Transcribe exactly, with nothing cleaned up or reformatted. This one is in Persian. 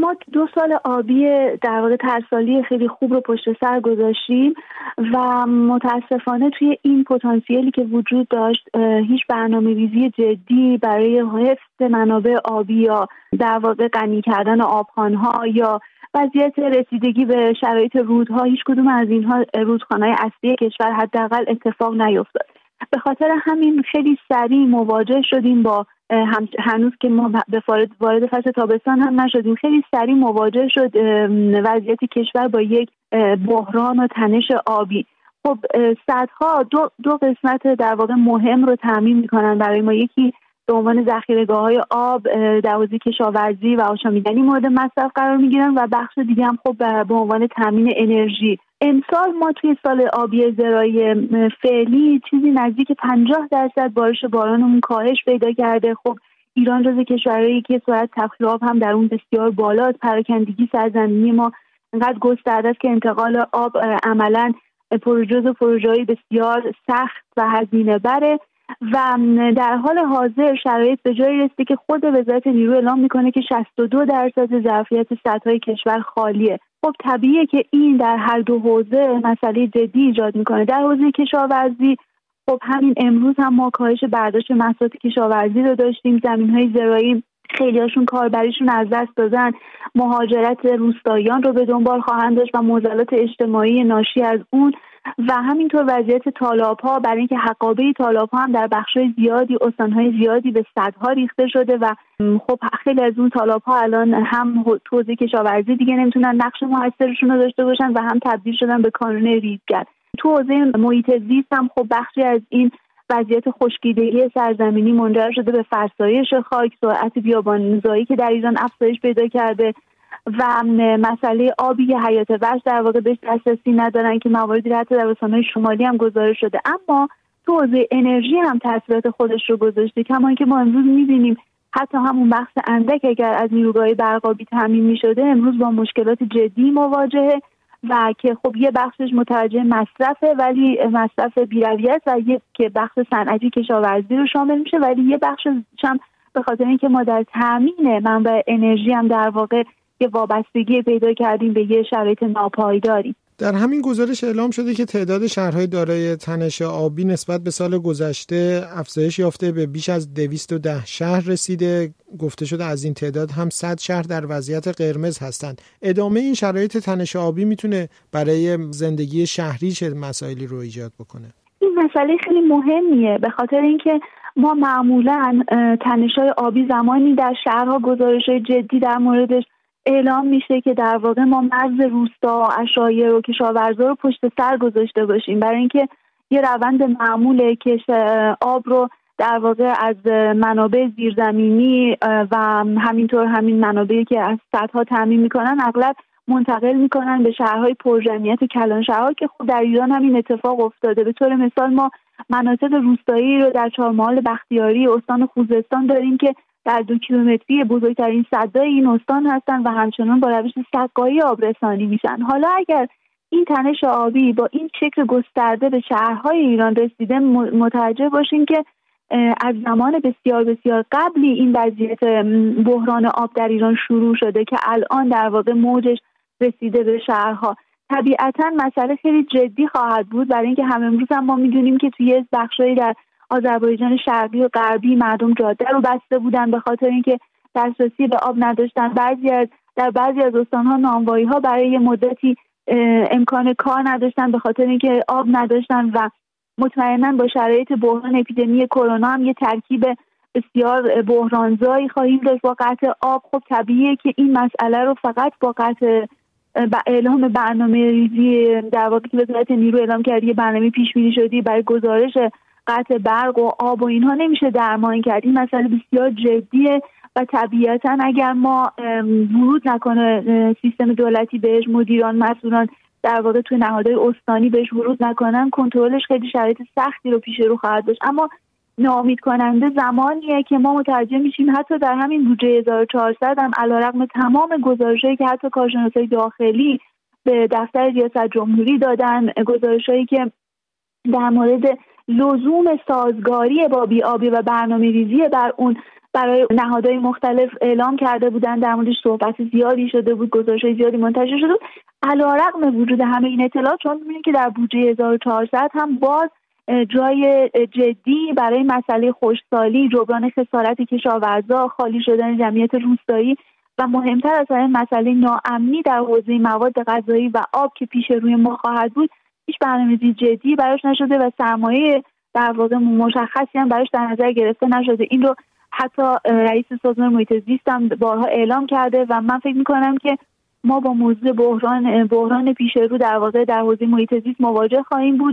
ما دو سال آبی در واقع ترسالی خیلی خوب رو پشت سر گذاشتیم و متاسفانه توی این پتانسیلی که وجود داشت هیچ برنامه‌ریزی جدی برای حفظ منابع آبی یا در واقع غنی کردن آبخوان‌ها یا وضعیت رسیدگی به شرایط رودها، هیچ کدوم از اینها رودخانه‌های اصلی کشور حداقل اتفاق نیفتاد. به خاطر همین خیلی سریع مواجه شدیم با هم هنوز که ما به وارد فصل تابستان هم نشدیم، خیلی سریع مواجه شد وضعیت کشور با یک بحران و تنش آبی. خب سدها دو دو قسمت در واقع مهم رو تامین می‌کنن برای ما. یکی به عنوان ذخیره‌گاه‌های آب در حوزه کشاورزی و آشامیدنی مورد مصرف قرار می‌گیرن و بخش دیگه هم خب به عنوان تامین انرژی. امسال ما توی سال آبی زراعی فعلی چیزی نزدیک پنجاه درصد بارش بارانمون کاهش پیدا کرده. خب ایران جزو کشورهایی که سرعت تبخیر آب هم در اون بسیار بالاست. پراکندگی سرزمینی ما انقدر گسترده است که انتقال آب عملاً پروژه و پروژه‌ای بسیار سخت و هزینه بره و در حال حاضر شرایط به جایی رسیده که خود وزارت نیرو اعلام میکنه که شصت و دو درصد ظرفیت سدهای کشور خالیه. خب طبیعیه که این در هر دو حوزه مسئله جدی ایجاد میکنه. در حوزه کشاورزی خب همین امروز هم ما کاهش برداشت محصولات کشاورزی رو داشتیم. زمین‌های زراعی خیلی هاشون کاربریشون از دست دادن، مهاجرت روستاییان رو به دنبال خواهند داشت و معضلات اجتماعی ناشی از اون و همینطور وضعیت تالاب‌ها، برای اینکه حقابه تالاب‌ها هم در بخش‌های زیادی استان‌های زیادی به سدها ریخته شده و خب خیلی از اون تالاب‌ها الان هم حوزه کشاورزی دیگه نمیتونن نقش موثرشون رو داشته باشن و هم تبدیل شدن به کانون ریزگرد. تو حوزه محیط زیست هم خب بخشی از این وضعیت خشکیدگی سرزمینی منجر شده به فرسایش خاک، سرعت بیابان‌زایی که در ایران افزایش پیدا کرده و مسئله آبی که حیات وحش در واقع بهش دسترسی ندارن که مواردی حتی در استان‌های شمالی هم گزارش شده. اما تو حوزه انرژی هم تاثیرات خودش رو گذاشته، کما اینکه ما امروز می‌بینیم حتی همون بخش اندک اگر از نیروگاه برق‌آبی تامین می‌شده امروز با مشکلات جدی مواجهه و که خب یه بخشش متوجه مصرفه ولی مصرف بی‌رویه و یه که بخش صنعتی کشاورزی رو شامل میشه، ولی یه بخشش هم به خاطر اینکه ما در تامین منبع انرژی هم در واقع یه وابستگی پیدا کردیم به یه شرایط ناپایداری. در همین گزارش اعلام شده که تعداد شهرهای دارای تنش آبی نسبت به سال گذشته افزایش یافته، به بیش از دویست و ده شهر رسیده. گفته شده از این تعداد هم صد شهر در وضعیت قرمز هستند. ادامه این شرایط تنش آبی میتونه برای زندگی شهری چه مسائلی رو ایجاد بکنه؟ این مسئله خیلی مهمیه به خاطر اینکه ما معمولاً تنش‌های آبی زمانی در شهرها گزارش‌های جدی در موردش اعلام میشه که در واقع ما مرز روستا، عشایر و کشاورزا رو پشت سر گذاشته باشیم، برای اینکه یه روند معموله که آب رو در واقع از منابع زیرزمینی و همینطور همین منابعی که از سدها تامین میکنن اغلب منتقل میکنن به شهرهای پرجمعیت و کلان شهرها که خود در ایران همین اتفاق افتاده. به طور مثال ما مناطق روستایی رو در چهارمحال بختیاری استان خوزستان داریم که در دو کیلومتری بزرگترین سدهای این استان هستن و همچنان با روش سدقایی آبرسانی میشن. حالا اگر این تنش آبی با این شکل گسترده به شهرهای ایران رسیده، متوجه باشین که از زمان بسیار بسیار قبلی این وضعیت بحران آب در ایران شروع شده که الان در واقع موجش رسیده به شهرها. طبیعتاً مسئله خیلی جدی خواهد بود، برای اینکه هم امروز هم ما میدونیم که توی بخشایی در آذربایجان شرقی و غربی مردم جاده رو بسته بودن به خاطر اینکه دسترسی به آب نداشتن. بعضی از در بعضی از استان‌ها نانوایی‌ها برای یه مدتی امکان کار نداشتن به خاطر اینکه آب نداشتن و مطمئناً با شرایط بحران اپیدمی کرونا هم یه ترکیب بسیار بحرانزایی خواهیم داشت با قطع آب. خب طبیعیه که این مسئله رو فقط با قطع با اعلام برنامه‌ریزی در واقع که وزارت نیرو اعلام کرده یه برنامه پیش بینی شدی برای گزارش قطع برق و آب و اینها نمیشه درمان کرد. این مسئله بسیار جدیه و طبیعتاً اگر ما ورود نکنه سیستم دولتی بهش، مدیران مسئولان در واقع توی نهادهای استانی بهش ورود نکنن، کنترلش خیلی شرایط سختی رو پیش رو خواهد داشت. اما ناامید کننده زمانیه که ما متوجه میشیم حتی در همین بودجه هزار و چهارصد هم علیرغم تمام گزارشایی که حتی کارشناسای داخلی به دفتر ریاست جمهوری دادن، گزارشایی که در مورد لزوم سازگاری با بی‌آبی و برنامه‌ریزی بر اون برای نهادهای مختلف اعلام کرده بودن، در موردش صحبت زیادی شده بود، گزارش‌های زیادی منتشر شده بود. علی‌رغم وجود همه این اطلاعات، چون می‌بینید که در بودجه هزار و چهارصد هم باز جای جدی برای مسئله خشکسالی، جبران خسارت کشاورزا، خالی شدن جمعیت روستایی و مهمتر از همه مسئله ناامنی در حوزه مواد غذایی و آب که پیش روی ما خواهد بود، هیچ برنامه‌ریزی جدی براش نشده و سرمایه در واقع مشخصی هم براش در نظر گرفته نشده. این رو حتی رئیس سازمان محیط زیست هم بارها اعلام کرده و من فکر می‌کنم که ما با موضوع بحران بحران پیش رو در واقع در حوزه محیط زیست مواجه خواهیم بود.